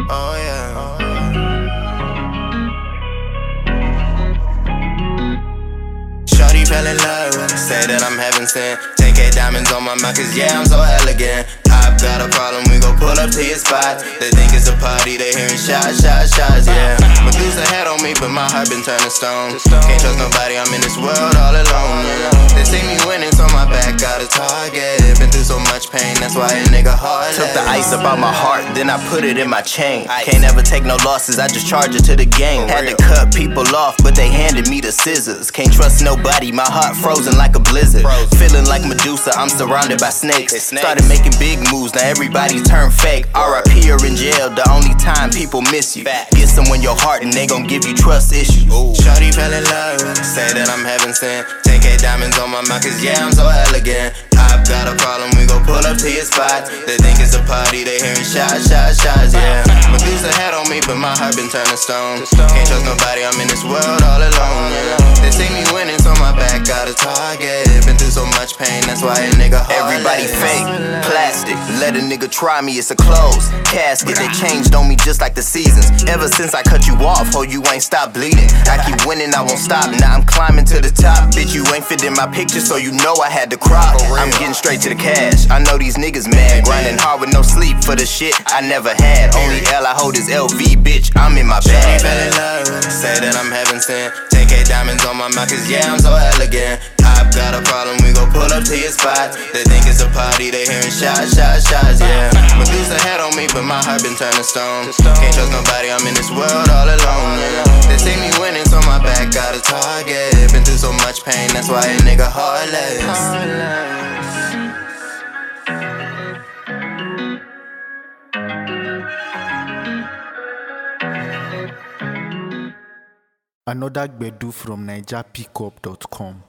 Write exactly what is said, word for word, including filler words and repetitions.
Oh yeah. Oh, yeah. Shorty fell in love, say that I'm heaven sent. ten K diamonds on my mouth, cause yeah, I'm so elegant. I've got a problem, we gon' pull up to your spot. They think it's a party, they hearing shots, shots, shots, yeah. Medusa had on me, but my heart been turning stone. Can't trust nobody, I'm in this world all alone, yeah. They see me winning, so my back got a target. Been through so much pain, that's why a nigga hard. Took the ice up out my heart, then I put it in my chain. Can't ever take no losses, I just charge it to the game. Had to cut people off, but they handed me the scissors. Can't trust nobody, my heart frozen like a blizzard. Feeling like Medusa, I'm surrounded by snakes. Started making big moves, now everybody turned fake. R I P or in jail, the only time people miss you. Get someone your heart and they gon' give you trust issues. Shorty fell in love, say that I'm heaven sent. ten K diamonds on my mouth, cause yeah, I'm so elegant. I've got a problem, we gon' pull up to your spot. They think it's a party, they hearing shots, shots, shots, yeah. Medusa had on me, but my heart been turning stone. Can't trust nobody, I'm in this world all alone, yeah. They see me winning, so my back got a target. Been through so much pain, that's why a nigga hard. Everybody fake, plastic. Let a nigga try me, it's a closed casket. They changed on me just like the seasons. Ever since I cut you off, ho, you ain't stopped bleeding. I keep winning, I won't stop. Now I'm climbing to the top. Bitch, you ain't fit in my picture, so you know I had to crop. I'm getting straight to the cash. I know these niggas mad. Grinding hard with no sleep for the shit I never had. Only L I hold is L V, bitch, I'm in my bag. Fell in love, say that I'm heaven sent. ten K diamonds on my mouth, cause yeah, I'm so elegant. I've got a problem, we gon' pull up to your spot. They think it's a party, they hearing shots, shots, shots, yeah. Medusa had on me, but my heart been turning stone. Can't trust nobody, I'm in this world all alone, yeah. They see me winning, so my back got a target. Been through so much pain, that's why a nigga heartless. Another Gbedu from Niger Pickup dot com.